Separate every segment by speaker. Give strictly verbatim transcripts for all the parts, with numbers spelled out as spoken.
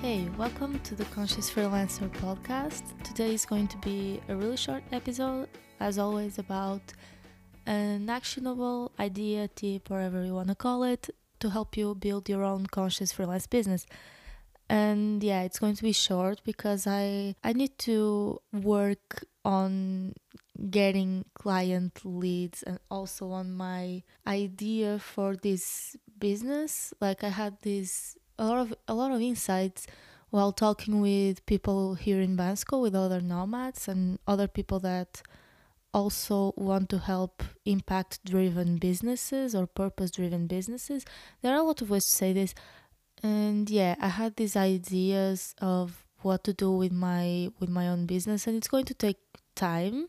Speaker 1: Hey, welcome to the Conscious Freelancer podcast. Today is going to be a really short episode, as always, about an actionable idea, tip, whatever you want to call it, to help you build your own conscious freelance business. And yeah, it's going to be short because I I need to work on getting client leads and also on my idea for this business. Like I had this a lot of a lot of insights while talking with people here in Bansko, with other nomads and other people that also want to help impact driven businesses or purpose driven businesses. There are a lot of ways to say this, and yeah, I had these ideas of what to do with my with my own business, and it's going to take time.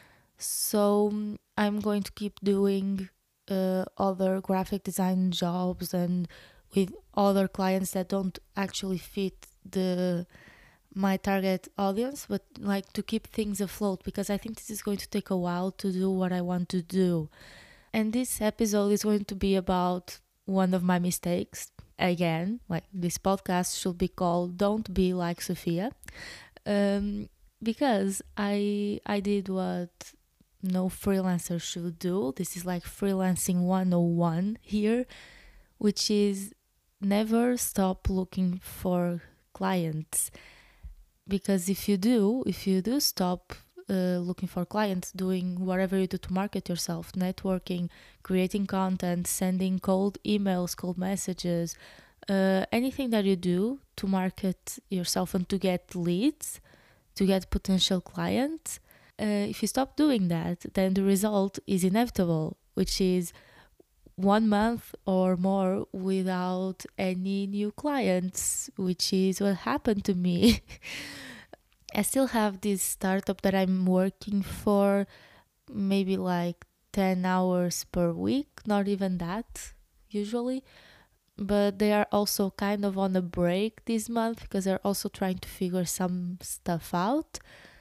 Speaker 1: So mm, I'm going to keep doing uh, other graphic design jobs and with other clients that don't actually fit the my target audience, but like to keep things afloat, because I think this is going to take a while to do what I want to do. And this episode is going to be about one of my mistakes. Again, like this podcast should be called Don't Be Like Sophia. Um, because I I did what no freelancer should do. This is like freelancing one oh one here, which is never stop looking for clients. Because if you do, if you do stop uh, looking for clients, doing whatever you do to market yourself, networking, creating content, sending cold emails, cold messages, uh, anything that you do to market yourself and to get leads, to get potential clients, uh, if you stop doing that, then the result is inevitable, which is one month or more without any new clients, which is what happened to me. I still have this startup that I'm working for, maybe like ten hours per week, not even that usually. But they are also kind of on a break this month because they're also trying to figure some stuff out.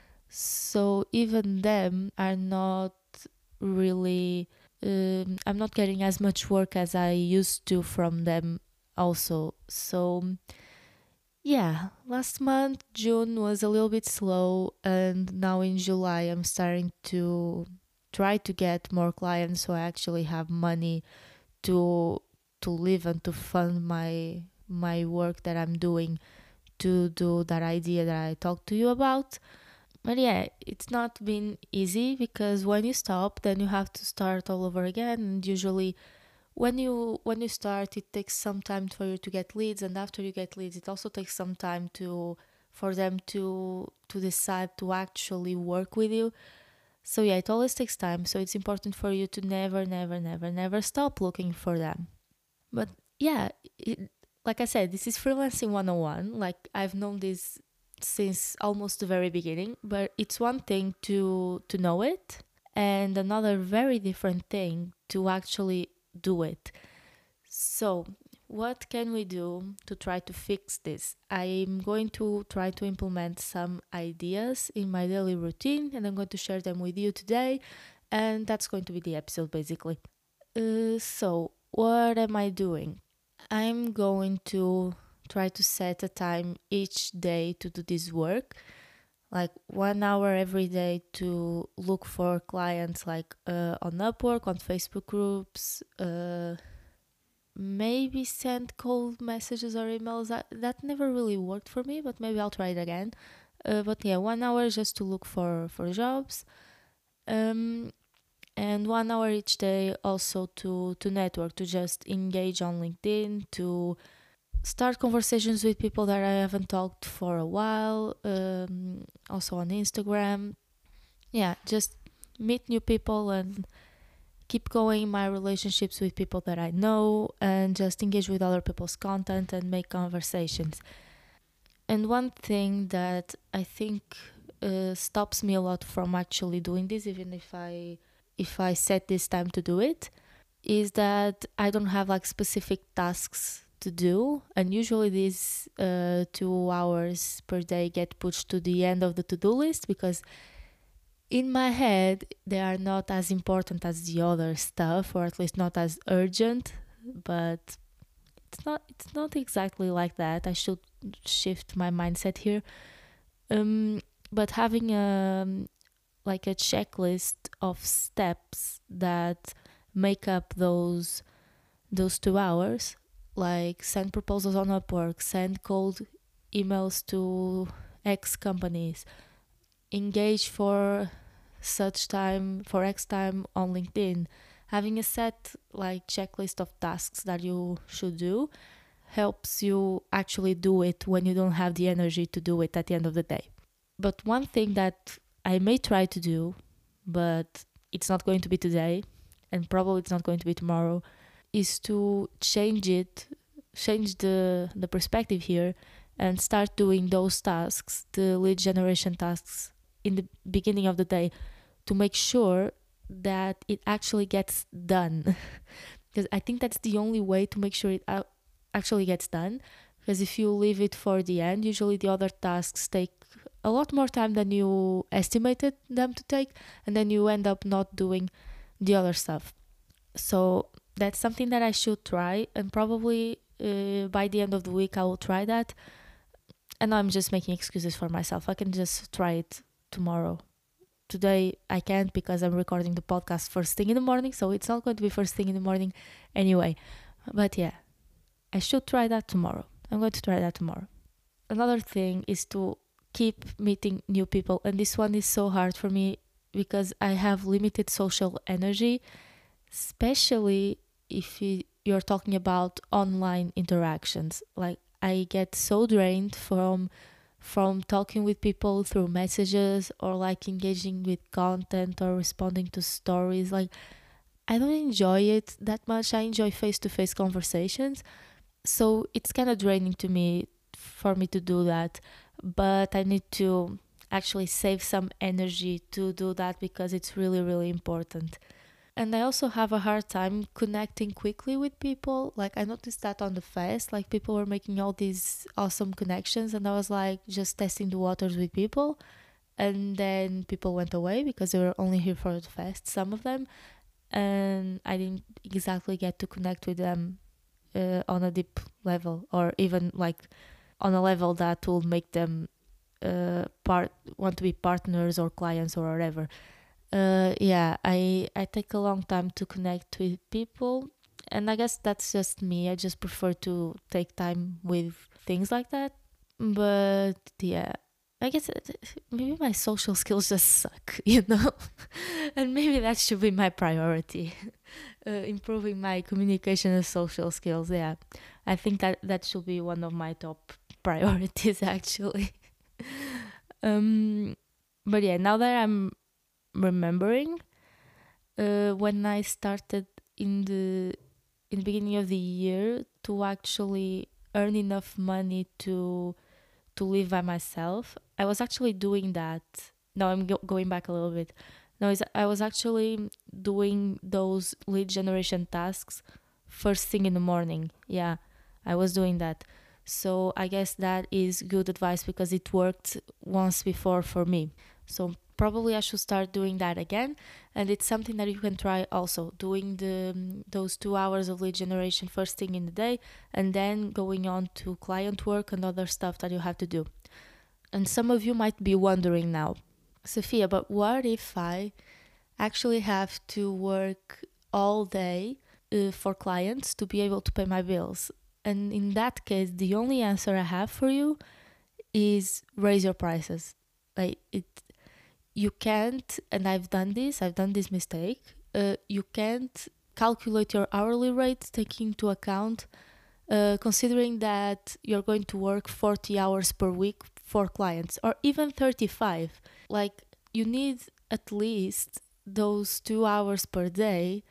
Speaker 1: So even them are not really, um, I'm not getting as much work as I used to from them also. So yeah, last month, June was a little bit slow, and now in July, I'm starting to try to get more clients so I actually have money to to live and to fund my my work that I'm doing to do that idea that I talked to you about. But yeah, it's not been easy because when you stop, then you have to start all over again. And usually, when you when you start, it takes some time for you to get leads, and after you get leads, it also takes some time to for them to to decide to actually work with you. So yeah, it always takes time. So it's important for you to never, never, never, never stop looking for them. But yeah, it, like I said, this is freelancing one oh one. Like I've known this since almost the very beginning, but it's one thing to to know it and another very different thing to actually do it. So, what can we do to try to fix this? I'm going to try to implement some ideas in my daily routine and I'm going to share them with you today. And that's going to be the episode basically. Uh, so, what am I doing? I'm going to try to set a time each day to do this work, like one hour every day to look for clients, like uh, on Upwork, on Facebook groups, uh, maybe send cold messages or emails. That, that never really worked for me, but maybe I'll try it again. Uh, but yeah, one hour just to look for, for jobs. Um, and one hour each day also to, to network, to just engage on LinkedIn, to start conversations with people that I haven't talked for a while, um, also on Instagram. Yeah, just meet new people and keep going my relationships with people that I know and just engage with other people's content and make conversations. And one thing that I think uh, stops me a lot from actually doing this, even if I if I set this time to do it, is that I don't have like specific tasks to do, and usually these uh, two hours per day get pushed to the end of the to-do list because in my head they are not as important as the other stuff, or at least not as urgent. But it's not it's not exactly like that. I should shift my mindset here. Um, but having a like a checklist of steps that make up those those two hours, like send proposals on Upwork, send cold emails to X companies, engage for such time for X time on LinkedIn. Having a set like checklist of tasks that you should do helps you actually do it when you don't have the energy to do it at the end of the day. But one thing that I may try to do, but it's not going to be today, and probably it's not going to be tomorrow, is to change it, change the, the perspective here, and start doing those tasks, the lead generation tasks, in the beginning of the day, to make sure that it actually gets done. Because I think that's the only way to make sure it actually gets done. Because if you leave it for the end, usually the other tasks take a lot more time than you estimated them to take, and then you end up not doing the other stuff. So that's something that I should try, and probably uh, by the end of the week I will try that. And I'm just making excuses for myself. I can just try it tomorrow. Today I can't because I'm recording the podcast first thing in the morning, so it's not going to be first thing in the morning anyway. But yeah, I should try that tomorrow. I'm going to try that tomorrow. Another thing is to keep meeting new people, and this one is so hard for me because I have limited social energy, especially if you're talking about online interactions. Like, I get so drained from from talking with people through messages, or like engaging with content or responding to stories. Like, I don't enjoy it that much. I enjoy face-to-face conversations, so it's kind of draining to me for me to do that. But I need to actually save some energy to do that because it's really, really important. And I also have a hard time connecting quickly with people. Like, I noticed that on the fest, like, people were making all these awesome connections, and I was like just testing the waters with people. And then people went away because they were only here for the fest, some of them. And I didn't exactly get to connect with them uh, on a deep level, or even like on a level that will make them uh, part want to be partners or clients or whatever. Uh, yeah, I I take a long time to connect with people, and I guess that's just me. I just prefer to take time with things like that. But yeah, I guess maybe my social skills just suck, you know, and maybe that should be my priority, uh, improving my communication and social skills. Yeah, I think that that should be one of my top priorities actually. um, but yeah, now that I'm remembering, uh, when I started in the in the beginning of the year to actually earn enough money to to live by myself, I was actually doing that. Now I'm go- going back a little bit. No, I was actually doing those lead generation tasks first thing in the morning. Yeah, I was doing that. So I guess that is good advice because it worked once before for me. So probably I should start doing that again, and it's something that you can try also, doing the um, those two hours of lead generation first thing in the day, and then going on to client work and other stuff that you have to do. And some of you might be wondering now, Sophia, but what if I actually have to work all day uh, for clients to be able to pay my bills? And in that case, the only answer I have for you is raise your prices. Like, it you can't, and I've done this, I've done this mistake, uh, you can't calculate your hourly rate taking into account, uh, considering that you're going to work forty hours per week for clients, or even thirty-five. Like, you need at least those two hours per day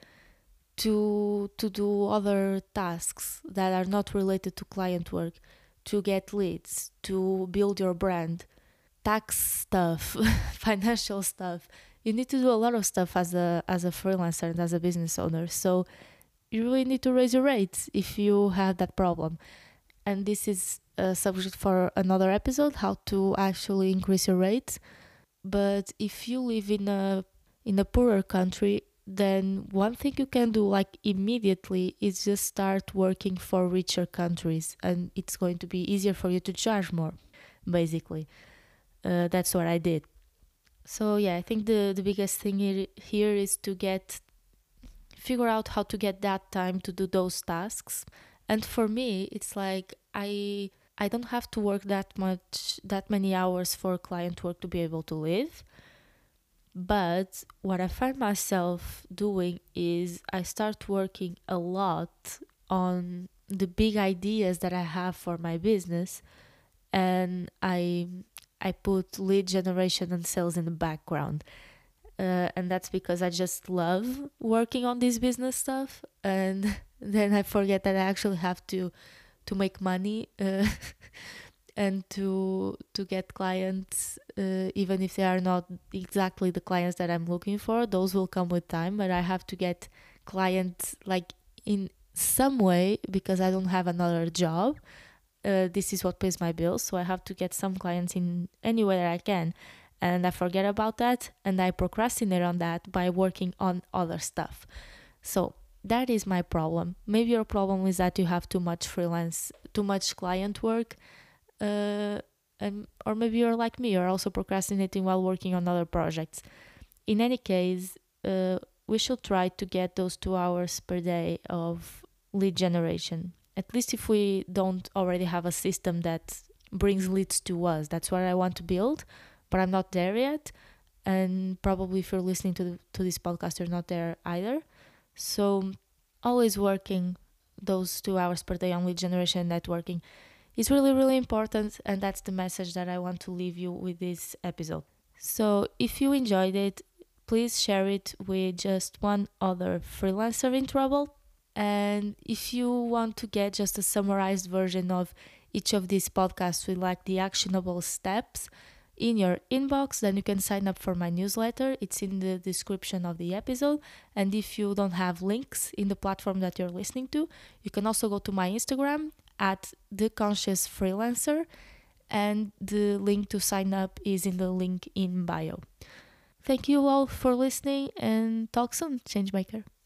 Speaker 1: to to do other tasks that are not related to client work, to get leads, to build your brand, tax stuff, financial stuff. You need to do a lot of stuff as a as a freelancer and as a business owner. So you really need to raise your rates if you have that problem. And this is a subject for another episode, how to actually increase your rates. But if you live in a in a poorer country, then one thing you can do like immediately is just start working for richer countries, and it's going to be easier for you to charge more, basically. Uh, that's what I did. So yeah, I think the, the biggest thing here, here is to get figure out how to get that time to do those tasks. And for me, it's like I I don't have to work that much that many hours for client work to be able to live. But what I find myself doing is I start working a lot on the big ideas that I have for my business, and I I put lead generation and sales in the background. Uh, and that's because I just love working on this business stuff, and then I forget that I actually have to to make money uh, and to to get clients, uh, even if they are not exactly the clients that I'm looking for. Those will come with time, but I have to get clients like in some way because I don't have another job. Uh, this is what pays my bills, so I have to get some clients in any way that I can, and I forget about that, and I procrastinate on that by working on other stuff. So that is my problem. Maybe your problem is that you have too much freelance, too much client work, uh, and, or maybe you're like me, you're also procrastinating while working on other projects. In any case, uh, we should try to get those two hours per day of lead generation. At least if we don't already have a system that brings leads to us. That's what I want to build, but I'm not there yet. And probably if you're listening to the, to this podcast, you're not there either. So always working those two hours per day on lead generation and networking is really, really important. And that's the message that I want to leave you with this episode. So if you enjoyed it, please share it with just one other freelancer in trouble. And if you want to get just a summarized version of each of these podcasts with like the actionable steps in your inbox, then you can sign up for my newsletter. It's in the description of the episode. And if you don't have links in the platform that you're listening to, you can also go to my Instagram at The Conscious Freelancer, and the link to sign up is in the link in bio. Thank you all for listening, and talk soon, Changemaker.